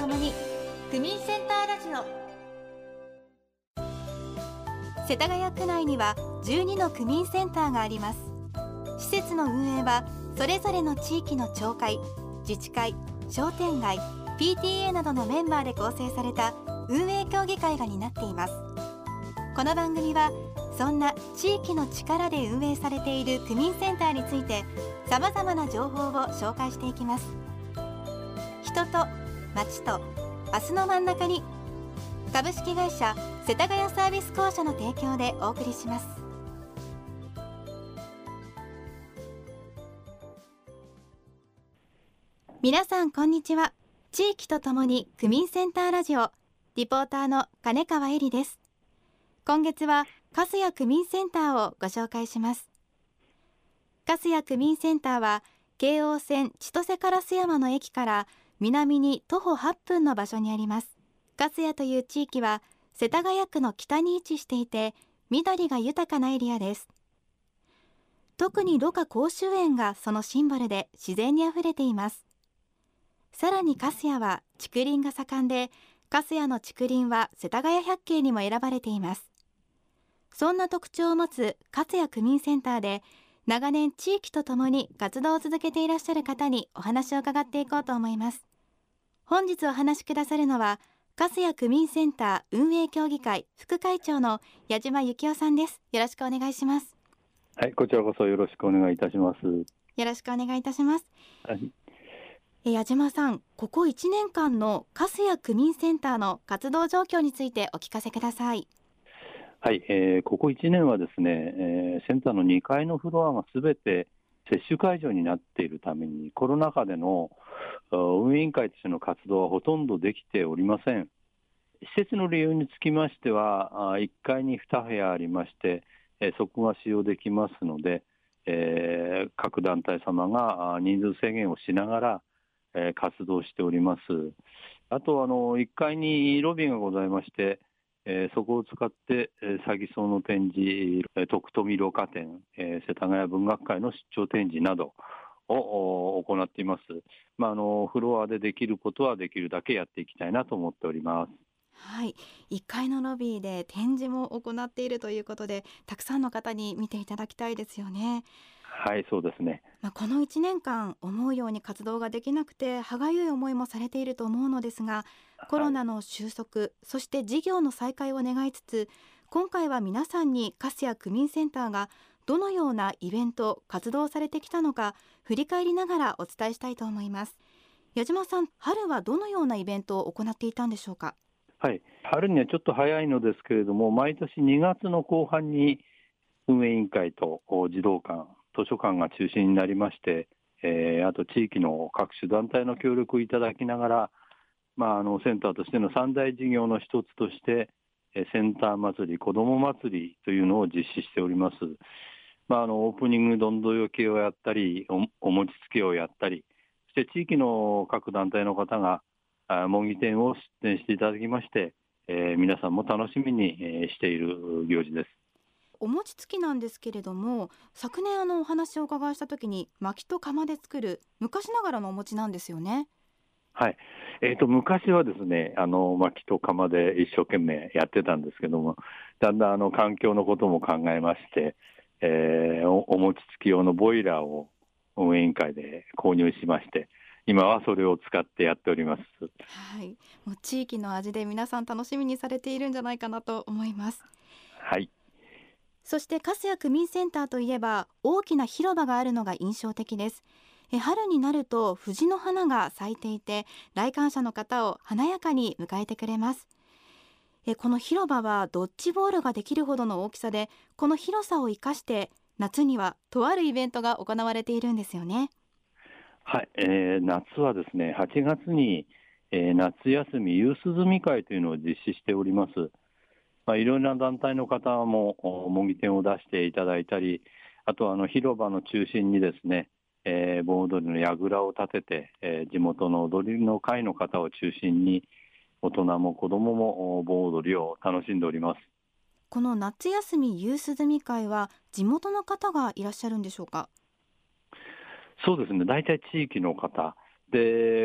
もに区民センターラジオ。世田谷区内には12の区民センターがあります。施設の運営はそれぞれの地域の町会、自治会、商店街、PTA などのメンバーで構成された運営協議会が担っています。この番組はそんな地域の力で運営されている区民センターについてさまざまな情報を紹介していきます。人と町と明日の真ん中に、株式会社世田谷サービス公社の提供でお送りします。皆さんこんにちは。地域とともに区民センターラジオ、リポーターの金川恵里です。今月は粕谷区民センターをご紹介します。粕谷区民センターは京王線千歳烏山の駅から南に徒歩8分の場所にあります。粕谷という地域は世田谷区の北に位置していて、緑が豊かなエリアです。特に芦花公衆園がそのシンボルで自然にあふれています。さらに粕谷は竹林が盛んで、粕谷の竹林は世田谷百景にも選ばれています。そんな特徴を持つ粕谷区民センターで長年地域とともに活動を続けていらっしゃる方にお話を伺っていこうと思います。本日お話しくださるのは粕谷区民センター運営協議会副会長の矢島幸夫さんです。よろしくお願いします。 はい、こちらこそよろしくお願いいたします。 よろしくお願いいたします。 はい、 矢島さん、ここ1年間の粕谷区民センターの活動状況についてお聞かせください。 はい、ここ1年はですね、センターの2階のフロアがすべて接種会場になっているために、コロナ禍での運営委員会としての活動はほとんどできておりません。施設の利用につきましては、1階に2部屋ありまして、そこが使用できますので、各団体様が人数制限をしながら、活動しております。あと1階にロビーがございまして、そこを使って詐欺草の展示、徳富蘆花展、世田谷文学会の出張展示などを行っています。フロアでできることはできるだけやっていきたいなと思っております。 はい、1階のロビーで展示も行っているということで、たくさんの方に見ていただきたいですよね。 はい、そうですね。 この1年間思うように活動ができなくて歯がゆい思いもされていると思うのですが、コロナの収束、そして事業の再開を願いつつ、今回は皆さんに粕谷区民センターがどのようなイベント活動されてきたのか振り返りながらお伝えしたいと思います。矢島さん、春はどのようなイベントを行っていたんでしょうか。 はい、春にはちょっと早いのですけれども、毎年2月の後半に運営委員会と児童館、図書館が中心になりまして、あと地域の各種団体の協力をいただきながら、センターとしての三大事業の一つとして、センター祭り、子ども祭りというのを実施しております。オープニングどんどよけをやったり、お餅つきをやったり、そして地域の各団体の方が模擬店を出店していただきまして、皆さんも楽しみにしている行事です。 お餅つきなんですけれども、昨年お話をお伺いした時に薪と釜で作る昔ながらのお餅なんですよね。 はい、昔はですね、薪と釜で一生懸命やってたんですけども、だんだん環境のことも考えまして、お餅つき用のボイラーを運営委員会で購入しまして、今はそれを使ってやっております。 はい、もう地域の味で皆さん楽しみにされているんじゃないかなと思います。 はい。 そして粕谷区民センターといえば大きな広場があるのが印象的です。春になると藤の花が咲いていて、来館者の方を華やかに迎えてくれます。この広場はドッジボールができるほどの大きさで、この広さを生かして夏にはとあるイベントが行われているんですよね。 はい、夏はですね、8月に、夏休み夕涼み会というのを実施しております。いろいろな団体の方も模擬店を出していただいたり、あと広場の中心にですね、盆踊りの櫓を立てて、地元の踊りの会の方を中心に大人も子どもも盆踊りを楽しんでおります。 この夏休み夕涼み会は地元の方がいらっしゃるんでしょうか。 そうですね、大体地域の方で、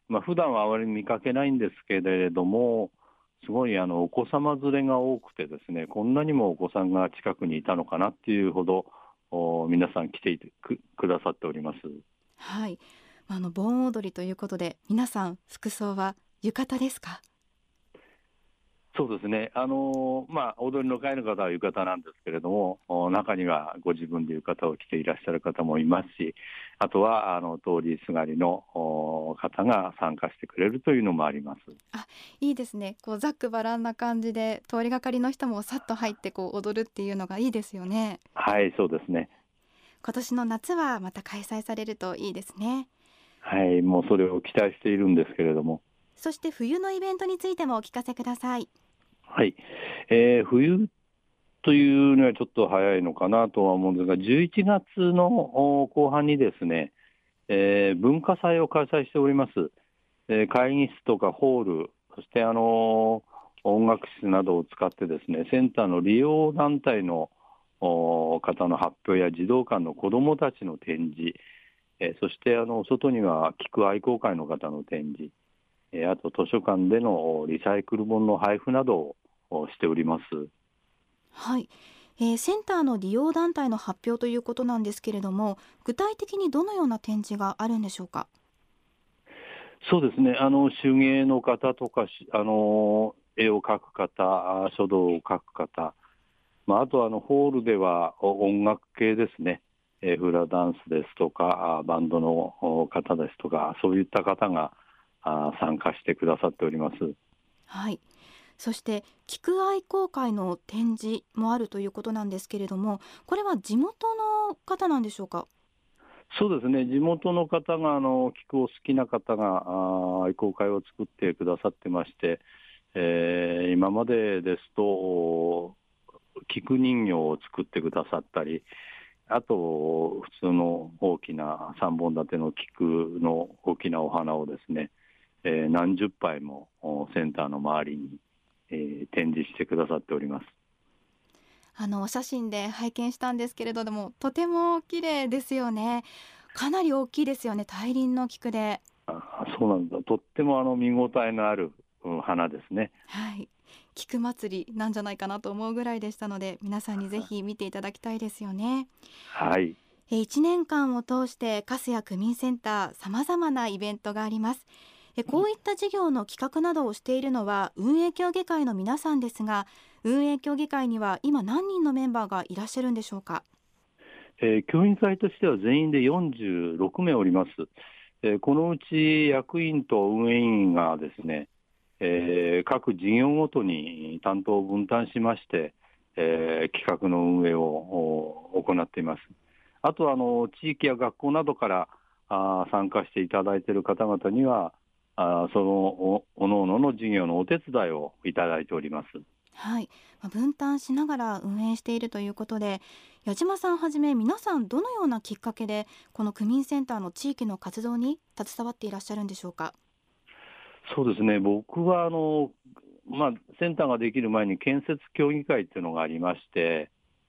普段はあまり見かけないんですけれども、すごいお子様連れが多くてですね、こんなにもお子さんが近くにいたのかなっていうほど皆さん来てくださっております。 はい、盆踊りということで皆さん服装は浴衣ですか？ そうですね、踊りの会の方は浴衣なんですけれども、中にはご自分で浴衣を着ていらっしゃる方もいますし、あとは通りすがりの方が参加してくれるというのもあります。 あ、いいですね。こうざっくばらんな感じで通りがかりの人もさっと入ってこう踊るっていうのがいいですよね。 はい、そうですね。 今年の夏はまた開催されるといいですね。 はい、もうそれを期待しているんですけれども。 そして冬のイベントについてもお聞かせください。 はい、冬というのはちょっと早いのかなとは思うんですが、11月の後半にですね、文化祭を開催しております。会議室とかホール、そして音楽室などを使ってですね、センターの利用団体の方の発表や児童館の子どもたちの展示、そして外には聞く愛好会の方の展示、あと図書館でのリサイクル本の配布などをしております。 はい、センターの利用団体の発表ということなんですけれども、具体的にどのような展示があるんでしょうか？ そうですね、手芸の方とか、絵を描く方、書道を描く方、あとホールでは音楽系ですね、フラダンスですとか、バンドの方ですとか、そういった方が参加してくださっております。 はい、そして菊愛好会の展示もあるということなんですけれども、これは地元の方なんでしょうか？ そうですね、地元の方が菊を好きな方が愛好会を作ってくださってまして、今までですと菊人形を作ってくださったり、あと普通の大きな3本立ての菊の大きなお花をですね、何十杯もセンターの周りに、展示してくださっております。 お写真で拝見したんですけれども、とても綺麗ですよね。かなり大きいですよね、大輪の菊で。 そうなんだ、とっても見応えのある、花ですね。 はい、菊祭りなんじゃないかなと思うぐらいでしたので、皆さんにぜひ見ていただきたいですよね。 はい、 1年間を通して粕谷区民センターさまざまなイベントがあります。こういった事業の企画などをしているのは運営協議会の皆さんですが、運営協議会には今何人のメンバーがいらっしゃるんでしょうか？ 協議会としては全員で46名おります。このうち役員と運営員がですね、各事業ごとに担当を分担しまして、企画の運営を行っています。あとは地域や学校などから参加していただいている方々には、そのおのおのの事業のお手伝いをいただいております。 はい、分担しながら運営しているということで、矢島さんはじめ皆さんどのようなきっかけでこの区民センターの地域の活動に携わっていらっしゃるんでしょうか？ そうですね、僕はセンターができる前に建設協議会っていうのがありまして、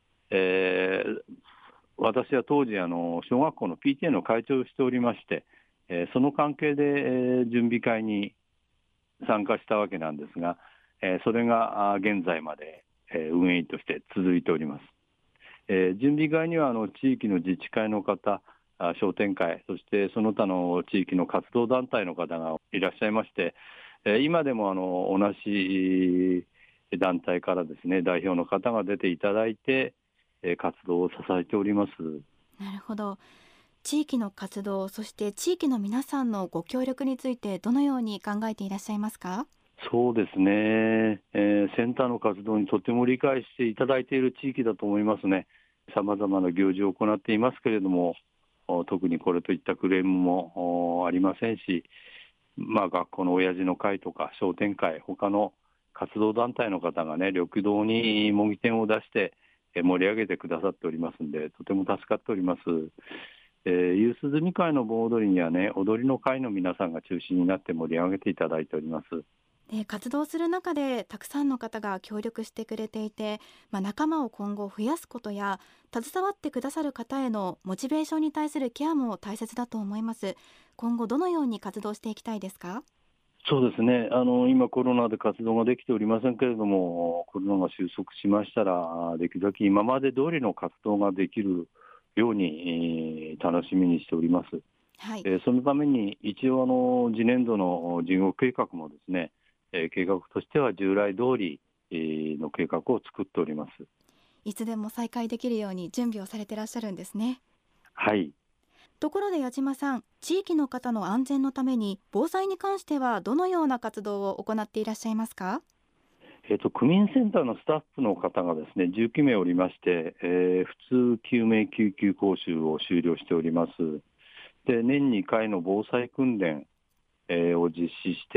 私は当時小学校の PTA の会長をしておりまして、その関係で、準備会に参加したわけなんですが、それが現在まで、運営員として続いております。準備会には地域の自治会の方、商店会、そしてその他の地域の活動団体の方がいらっしゃいまして、今でも同じ団体からですね、代表の方が出ていただいて、活動を支えております。 なるほど。地域の活動、そして地域の皆さんのご協力についてどのように考えていらっしゃいますか？ そうですね、センターの活動にとても理解していただいている地域だと思いますね。さまざまな行事を行っていますけれども、特にこれといったクレームもありませんし、学校の親父の会とか商店会、他の活動団体の方がね、緑道に模擬店を出して盛り上げてくださっておりますので、とても助かっております。夕涼み会の盆踊りにはね、踊りの会の皆さんが中心になって盛り上げていただいております。 活動する中でたくさんの方が協力してくれていて、仲間を今後増やすことや携わってくださる方へのモチベーションに対するケアも大切だと思います。 今後どのように活動していきたいですか？ そうですね、今、コロナで活動ができておりませんけれども、コロナが収束しましたら、できるだけ今まで通りの活動ができるように、楽しみにしております。 はい。 そのために、一応次年度の事業計画もですね、計画としては従来通りの計画を作っております。 いつでも再開できるように準備をされてらっしゃるんですね。 はい。 ところで矢島さん、地域の方の安全のために防災に関してはどのような活動を行っていらっしゃいますか？ 区民センターのスタッフの方がですね、19名おりまして、普通救命救急講習を修了しております。で、年2回の防災訓練、を実施して、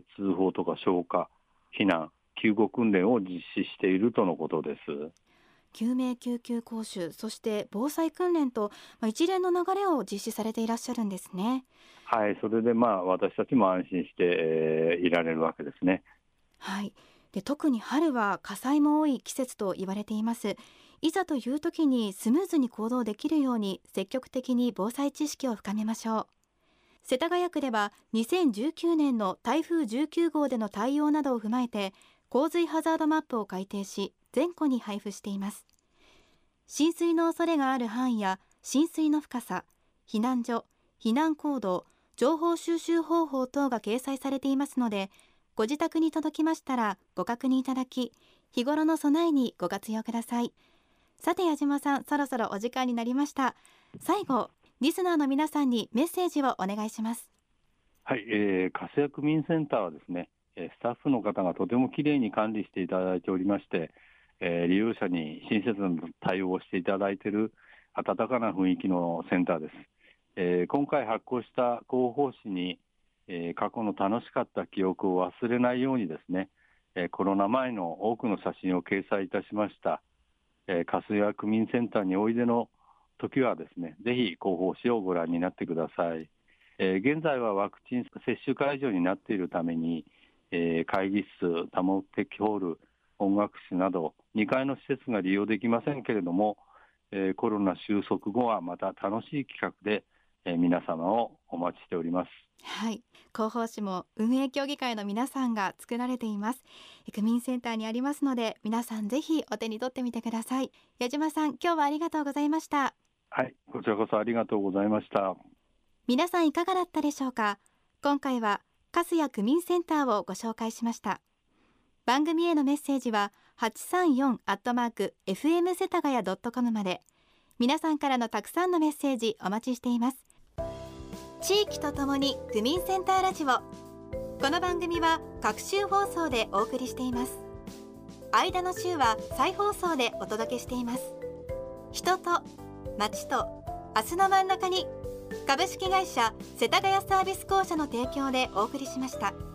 通報とか消火、避難、救護訓練を実施しているとのことです。 救命救急講習、そして防災訓練と、一連の流れを実施されていらっしゃるんですね。 はい、それで私たちも安心して、いられるわけですね。 はい。で、特に春は火災も多い季節と言われています。いざという時にスムーズに行動できるように積極的に防災知識を深めましょう。世田谷区では2019年の台風19号での対応などを踏まえて洪水ハザードマップを改定し全戸に配布しています。浸水の恐れがある範囲や浸水の深さ、避難所、避難行動、情報収集方法等が掲載されていますので、ご自宅に届きましたらご確認いただき、日頃の備えにご活用ください。さて矢島さん、そろそろお時間になりました。最後、リスナーの皆さんにメッセージをお願いします。 はい、粕谷区民センターはですね、スタッフの方がとてもきれいに管理していただいておりまして、利用者に親切な対応をしていただいている温かな雰囲気のセンターです。今回発行した広報誌に、過去の楽しかった記憶を忘れないようにですね、コロナ前の多くの写真を掲載いたしました。粕谷区民センターにおいでの時はですね、ぜひ広報誌をご覧になってください。現在はワクチン接種会場になっているために、会議室、多目的ホール、音楽室など2階の施設が利用できませんけれども、コロナ収束後はまた楽しい企画で、皆様をお待ちしております。 はい、広報誌も運営協議会の皆さんが作られています。区民センターにありますので、皆さんぜひお手に取ってみてください。矢島さん、今日はありがとうございました。 はい、こちらこそありがとうございました。 皆さんいかがだったでしょうか。今回は粕谷区民センターをご紹介しました。番組へのメッセージは 834@fm 世田谷.com まで。皆さんからのたくさんのメッセージお待ちしています。地域とともに区民センターラジオ。この番組は各週放送でお送りしています。間の週は再放送でお届けしています。人と街と明日の真ん中に、株式会社世田谷サービス公社の提供でお送りしました。